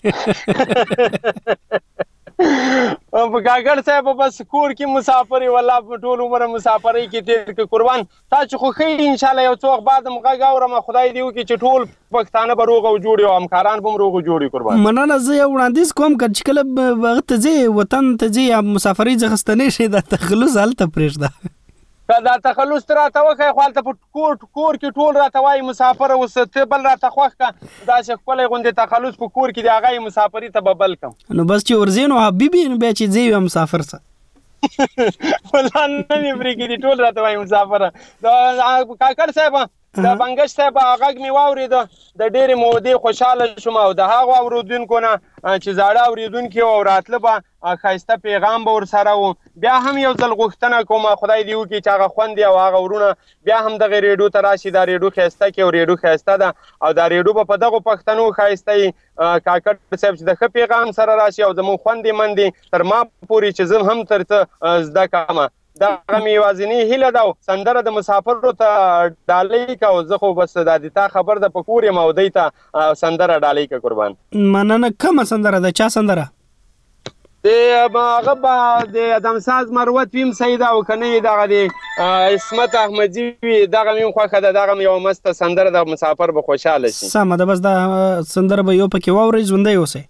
په کاکړ صاحب بس کور کې مسافر ولا په ټول عمر مسافرۍ کې تیر کې قربان تاسو خو خیر ان شاء الله یو څوک بعد مغه غوړم خدای دې وکړي چې ټول پښتانه بروغ او جوړي او همکاران به مروغ جوړي قربان. مننه زه یو وړاندیز کوم چې کله وخت ځي وطن ته ځي مسافرۍ ځخستنې شي د تخلص حالت پرېږده دا تخلص تر راته وخی خپل ته کور کور کې ټول راته وای مسافر وسته بل راته خوخ کا دا چې خپل غوندې تخلص په کور کې دی هغه مسافرۍ ته ببل کم نو بس چې ورزینو حبيبي نو بیا چې ځي مسافر سره ولان نه بریګي دي ټول راته وای مسافر دا کاکړ صاحب دا بنگش صاحب هغه می واورید د ډېرې مودې خوشاله شوم او د هغه اوریدونکو نه چې زاړه اوریدونکو او راتله به خایسته پیغام به ور سره و بیا هم یو ځل غوښتنه کوم خدای دی وکي چې هغه خوندې او هغه ورونه بیا هم د ریډیو ته راشي دا ریډیو خایسته کې او ریډیو خایسته ده او دا ریډیو په دغه پښتنو خایسته کاکړ صاحب چې د پیغام سره راشي او زمون خوندې مندي تر ما پوری چې زم هم ترته زده کوم دغه مې یوازینۍ هیله ده سندره د مسافرو ته ډالۍ کا او زه خو بس د تا خبر د پکور یم او دی ته سندره ډالۍ کا قربان. مننه. کومه سندره ده؟ چا سندره؟ د هغه به د ادمساز مروت ویم سید او کنه دغه د اسمت احمدی وي دغه مې خوښه ده. دغه یو مست سندره د مسافر به خوشاله شي. سمه ده. بس دا سندره به یو پکې واورئ ژوندی اوسئ.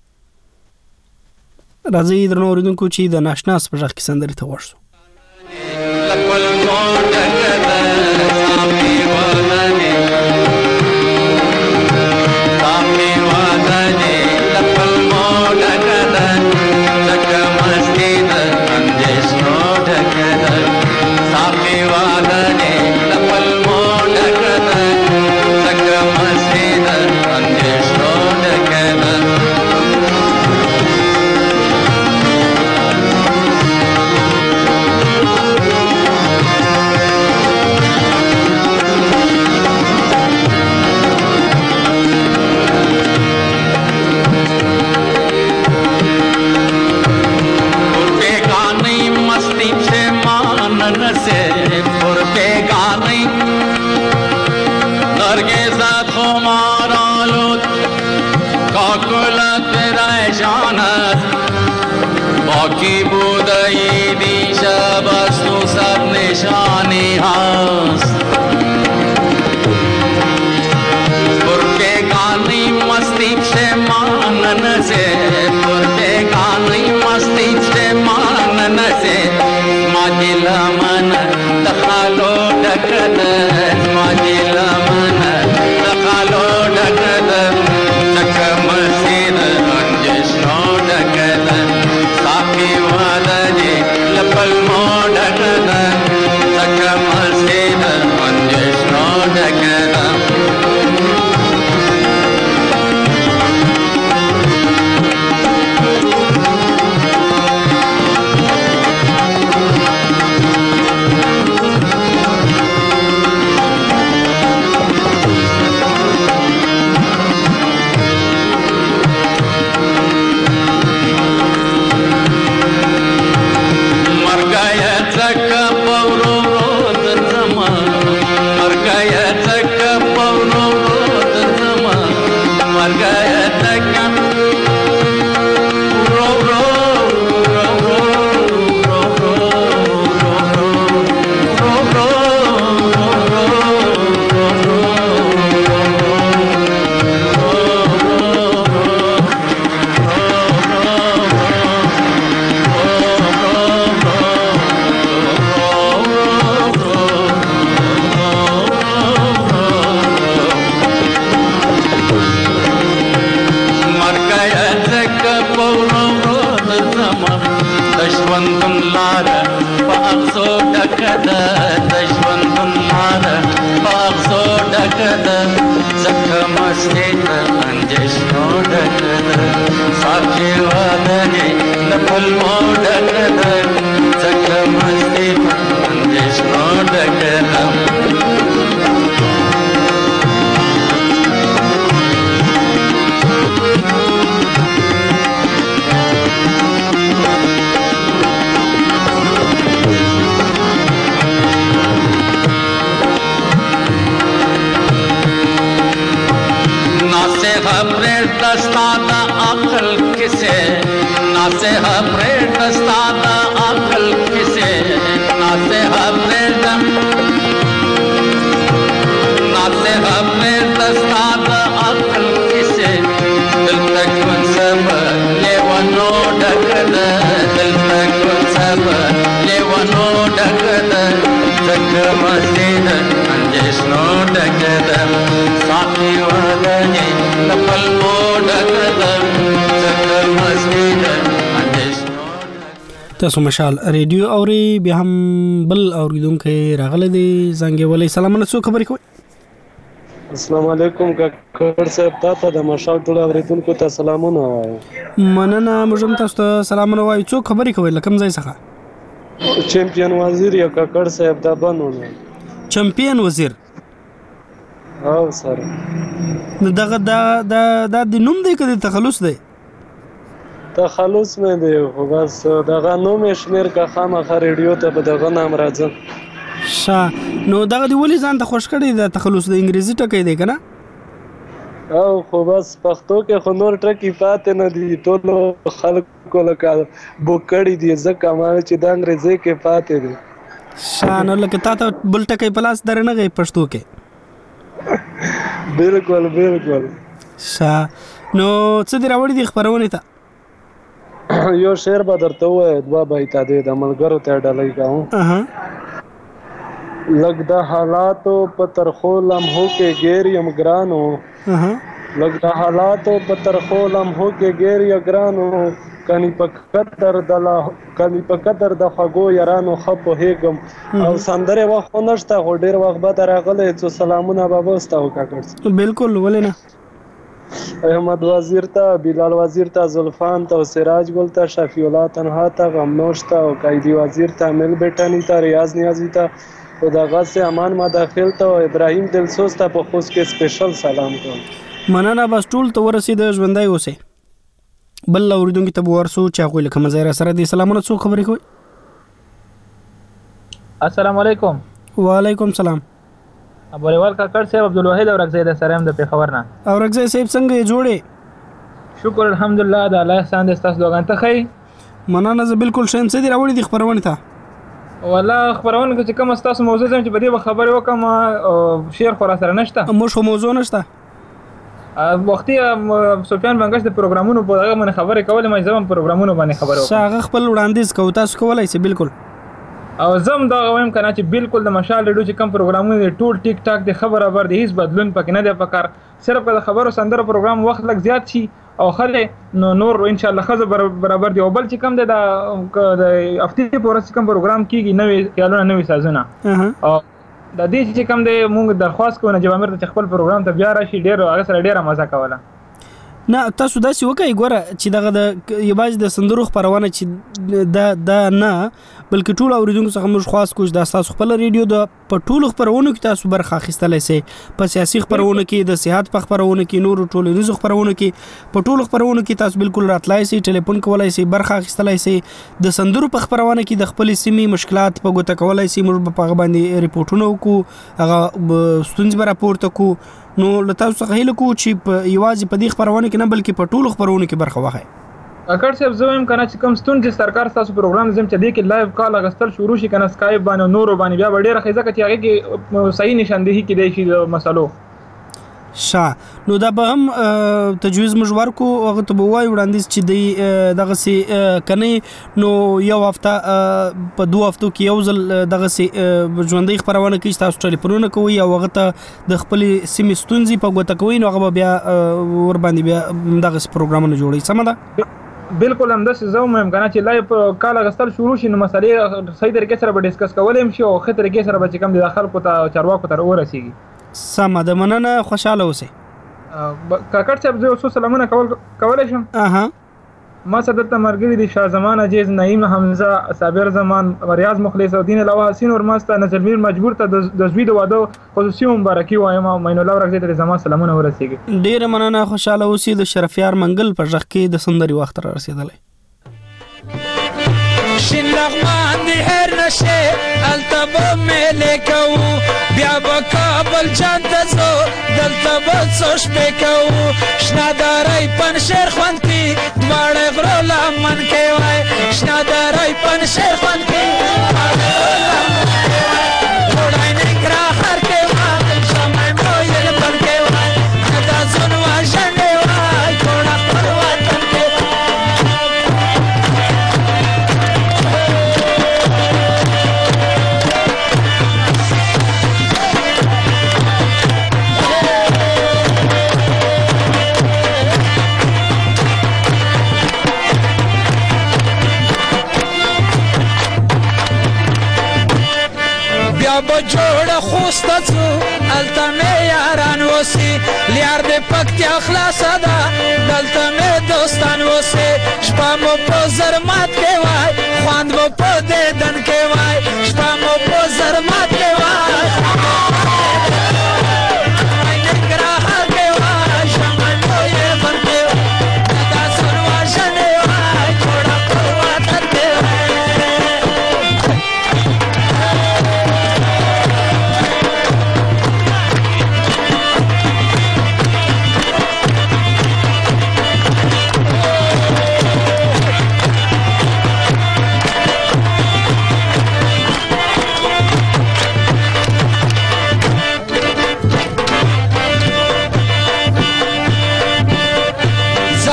راځئ درنو اورېدونکو چې د ناشنا په غږ کې سندرې ته ورشو. تاسو مشال ریډیو اوري بیا هم بل اوریدونکو راغله دي زنګ ولې سلامونه څو خبرې کوي؟ السلام علیکم کاکړ صاحب تاسو د مشال ټول اوریدونکو ته سلامونه وایم. مننه موږ تاسو ته سلامونه وایم. څو خبرې کوي لکم ځای څخه؟ چمپیون وزیر یا کاکړ صاحب دا بنونه. چمپیون وزیر او سره دغه دا د نوم دی کده تخلص دی؟ تخلص مې دی خو بس دغه نوم یې شمېر که خامخا ریډیو ته به دغه نام راځم. ښه نو دغه دې ولې ځان ته خوښ کړی د تخلص د انګریزي ټکی دی که نه؟ او خو بس پښتو کې خو نور ټکي پاتې نه دي، ټولو خلکو لکه بوک کړي دي، ځکه ما چې د انګریزي کې پاتې دي. ښه نو لکه تا ته بل ټکی په لاس درنغی پښتو کې؟ بالکل بالکل. ښه نو څه دې راوړي دي خپرونې ته؟ یو شعر به درته ووایه، دوه بیته دی، د ملګرو ته ډالۍ کوم. لږ د حالاتو په ترخو لمحو کې ګیر یم ګرانو، لږ د حالاتو په ترخو لمحو کې ګیر یم ګرانو، کني په قدر د کني په قدر د خوږو یارانو ښه پوهېږم. او سندرې وخت خو نشته، خو ډېر وخت به ته راغلی څو سلامونه به به ستا وکړ. بالکل ولې نه. احمد وزیر ته، بلال وزیر ته، زلفان ته، سراج ګل ته، شفیع الله تنها ته، غمنوش ته، او قایدي وزیر ته، مل بیٹانی ته، ریاض نیازی ته، او دغه سے امان مداخل ته، او ابراهیم دلسوز ته په خوست کې سپیشل سلام کوم. مننه. بس ټول ته ورسېد، ژوندی اوسئ. بل اورېدونکي ته به ورسو چې هغوی لکه مزه را سره دي. سلامونه، څوک خبرې کوئ؟ السلام علیکم. وعلیکم سلام. ابوالوال کاکړ صاحب، عبدالواحد اورکزی د سریم د پېښور نه. اورکزی صاحب څنګه یې جوړې؟ شکر الحمدلله، د الله احسان دی. ستاسو دعاګانو ته ښه. مننه. زه بالکل ښه یم. څه دې راوړي دي خپرونې ته؟ والله خپرونه کې چې کومه ستاسو موضوع ځم چې په دې به خبرې وکړم، شعر خو را سره نشته. موږ خو موضوع نشته. وختي سفیان بنګش د پروګرامونو په هغه باندې خبرې کولې، ما زم پروګرامونو باندې خبرې وکړم. هغه خپل وړاندیز کوو، تاسو کولای شئ. بالکل. او زم دا وایم کنه چې بالکل د مشال ریډیو چې کم پروګرامونه دي ټول ټیک ټاک دي، خبره بر دي، هیڅ بدلون پکې نه دی پکار. صرف د خبرو سندره پروګرام وخت لږ زیات شي او خله نو نور ان شاء الله خزه برابر دی. او بل چې کم دی د هفتې په ورځ کم پروګرام کیږي، نوې خیالونه، نوې سازونه. او د دې چې کم دی موږ درخواست کوو نجیب امیر ته خپل پروګرام ته بیا راشي، ډیر هغه سره ډیره مزه کوله. نه تاسو داسې وکړئ، ګوره چې دغه د یوازې د سندرو خپرونه چې دا دا نه بلکې ټول اوریدونکو څخه موږ خواست کوو چې دا ستاسو خپل ریډیو د په ټولو خپرونو کې تاسو برخه اخیستلی شئ، په سیاسي خپرونو کې، د صحت په خپرونو کې، نورو ټولنیزو خپرونو کې، په ټولو خپرونو کې تاسو بالکل راتلای شئ، ټلیفون کولی شئ، برخه اخیستلی شئ. د سندرو په خپرونه کې د خپلې سیمې مشکلات په ګوته کولی شئ، موږ به په هغه باندې ریپورټونه وکړو، هغه ستونزې به راپورته کړو. نو له تاسو څخه هیله کوو چې یوازې په دې خپرونه کې نه بلکې په ټولو خپرونو کې برخه واخلئ. کاکړ صاحب زه وایم کنه چې کوم ستونزې سرکار ستاسو پروګرام زم چې دې کې لایو کال اغستل شروع شي کنه سکایپ باندې نورو باندې بیا ډېره ښه ځکه چې هغه کې صحیح نشاندهي کېدای شي د مسلو. ښه نو دا به هم تجویز موږ ورکو، هغه ته به ووایو وړاندیز چې دی دغسې که نه نو یو هفته په دوه هفتو کې یو ځل دغسې ژوندۍ خپرونه کوي، تاسو ټلیفونونه کوئ او هغه ته د خپلې سیمې ستونزې په ګوته کوئ، نو هغه به بیا ورباندې بیا دغسې پروګرامونه جوړوي. سمه ده؟ بالکل همداسې زه هم وایم که نه چې لایو کال اخیستل شروع شي نو مسلې صحیح طریقې سره به ډسکس کولی هم شي او ښه طریقې سره به چې کوم د خلکو ته چارواکو ته ورسېږي. سمه ده، مننه، خوشحاله اوسئ. کاکړ صاحب زه یو څو سلامونه کولی شم؟ ما سره دلته ملګري دي شاه زمان عجیز، نعیم حمزه، صابر زمان، ریاض مخلص او دین علاوه حسین ورماسته، نظرمیر مجبور ته د زوی د واده خصوصي مبارکي وایم او مین الله ورکزی ته زما سلامونه ورسیږي. ډیره مننه، خوشحاله اوسئ. د شرفیار منګل په غږ کې د سندري وخت را رسیدلی. شین لغمان دی هر نشه التبا ملي کوو بیا به کابل جان ته ځو دلته به څو شپې کوو شنه داری پنشیر خوند کې دواړه غرو لمن کې وای شنه داری پنشیر خوند کې دواړه غرو لمن کې وای وړای ننګرهار کې وای شمع مویل بن کې وای دا ځون وژنې وای ټوله خپل وطن کې بیا جوړه خوسته څو هلته مې یاران اوسي لیار د پکتیا خلاصه ده دلته مې دوستان اوسي شپه مو په زرمات کې وای خوند مو په دیدن کې وای شپه مو په زرمات کې وای ننګرهار کې وای شمع مو یې بن کې وای دا سر وژنې وای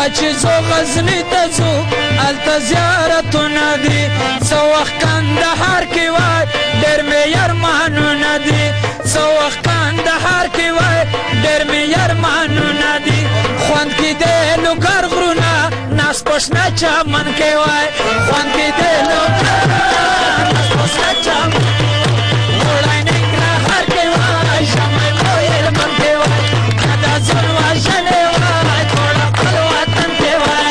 چې زو غزني ته ځو هلته زیارتونه دي څه وخت کندهار کې وای ډېر مې ارمانونه دي څه وخت کندهار کې وای ډېر مې ارمانونه دي خوند کې دی لوګر غرونه ناس پشنه چمن کې وای خوند کې دی لوګر ناس پشنه چمن وړای ننګرهار کې وای شمال لوی هلمند کې وای دا ځل وژنې وای ټوله خپل وطن کې وای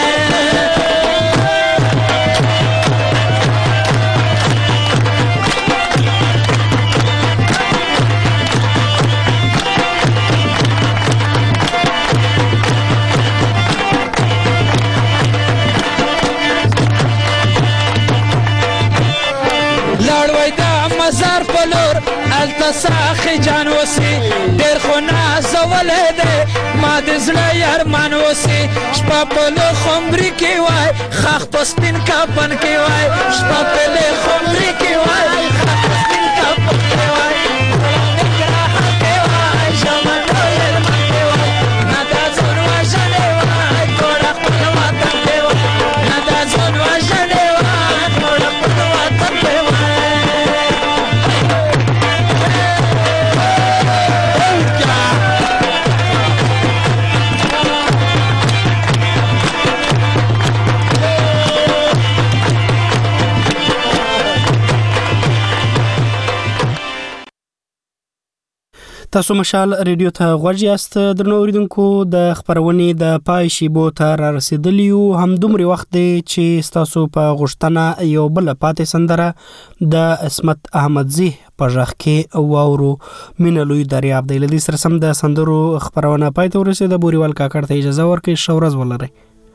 مزار پلور الته ساخي جان وسی ډېر خو نازولی دی ما د زړه ارمان وسی شپه په له خمري کې وای خاخ په سپین کفن کې وای شپه په له خمري کې وای خاخ په سپین کفن کې وای ننګرهار کې وای شمال لوی هلمند کې وای نه دا ځون وژنې وای ټوله خپل وطن کې وای نه دا ځون وژنې وای ټوله خپل وطن کې وای تاسو مشال ریډیو ته غوږ یاست درنو اوریدونکو د خبرونې د پای شیبو ته را رسیدلی یو همدومره وخت دی چې تاسو په غوښتنه یو بل پاتې سندره د اسمت احمدزی په ژغ کې واورو مینه لوی دریاب دی لدی سره سم د سندرو خبرونه پای ته ورسېده بوریوال کاکړ ته اجازه ورکړئ ښه ورځ ولرئ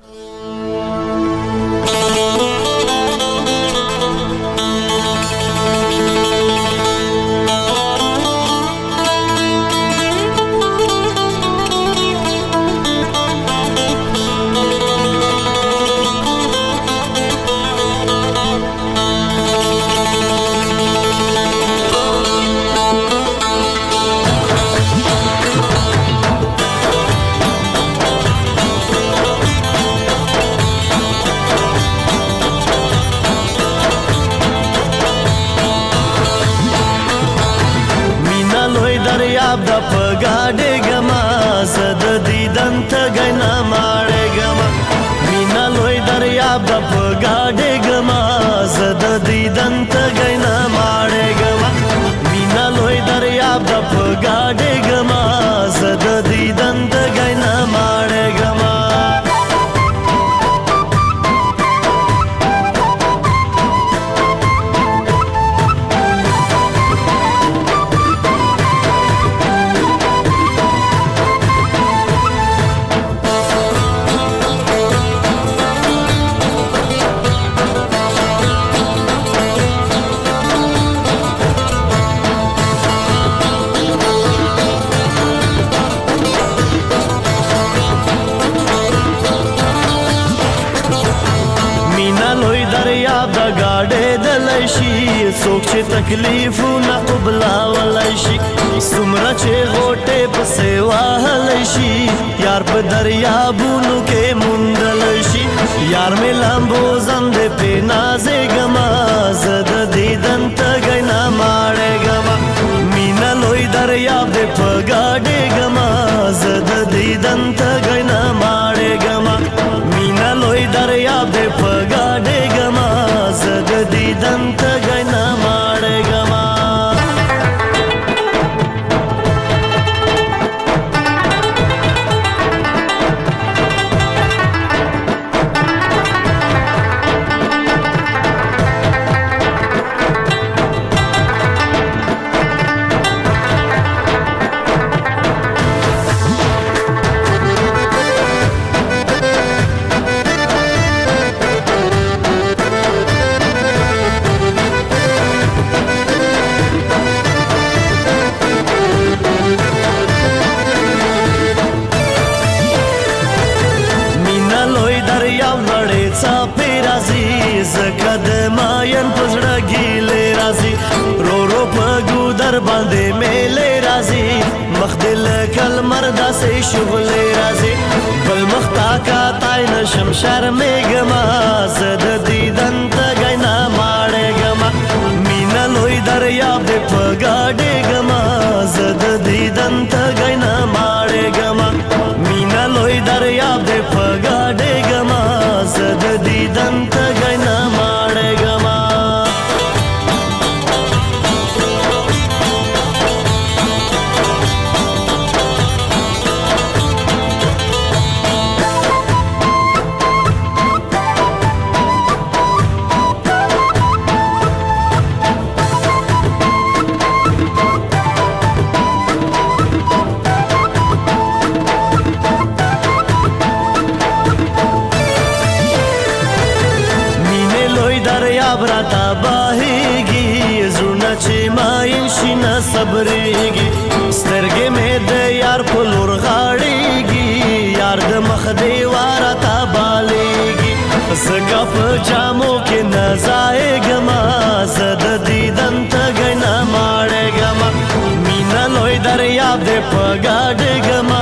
د پګاډې ګما زد دیدن ته غنا ماړې ګما مینا لوی دریاب د پګاډې ګما زد دیدن ته غنا ماړې ګما مینا لوی دریاب د پګاډې ګما زد دیدن ته غنا ماړې ګما څوک چې تکلیفونه قبلولای شي څومره چې غوټې پسې وهلی شي یار په دریابونو کې موندلی شي یار مې لامبو زندې پې نازېږمه زه د دیدن تږی نه ماړېږمه مینه لوی دریاب دې په ګاډېږمه زه د دیدن تږی نه ماړېږمه مینه لوی دریاب دې په ګاډېږمه زه د دیدن تږی نه ماړېږمه باندې میلې راځي مخ دې لکه لمر داسې شغلې راځي بل مخ تا کاتی نشم شرمېږمه زه د دیدن تږی نه ماړېږمه مینه لوی دریاب دې په ګاډېږمه زه د دیدن تږی نه ماړېږمه مینه لوی دریاب دې په ګاډېږمه زه د دیدن تږی نه ماړېږمه براتا باهیږي زړونه چې ماین شي نه صبرېږي سترګې مې د یار په لور غاړېږي یار د مخ دیواره تا بالېږي زګه په جامو کې نه ځایږمه زه د دیدن تږی نه ماړېږمه مینه لوی دریاب دې په ګاډېږمه